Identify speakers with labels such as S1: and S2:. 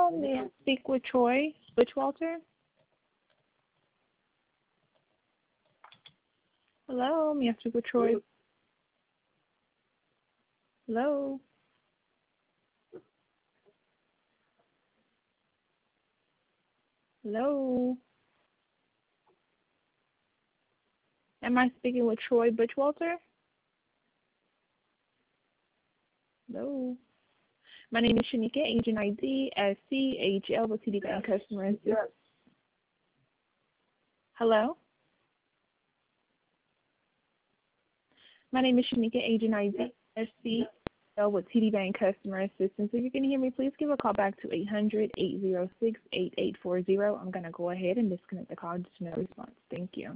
S1: Hello, may I speak with Troy Butchwalter? Hello, may I speak with Troy? Hello? Hello? Am I speaking with Troy Butchwalter? Hello? My name is Shanika, agent ID at CHL with TD Bank Customer Assistance. Hello? My name is Shanika, agent ID at CHL with TD Bank Customer Assistance. If you can hear me, please give a call back to 800-806-8840. I'm going to go ahead and disconnect the call due to no response. Thank you.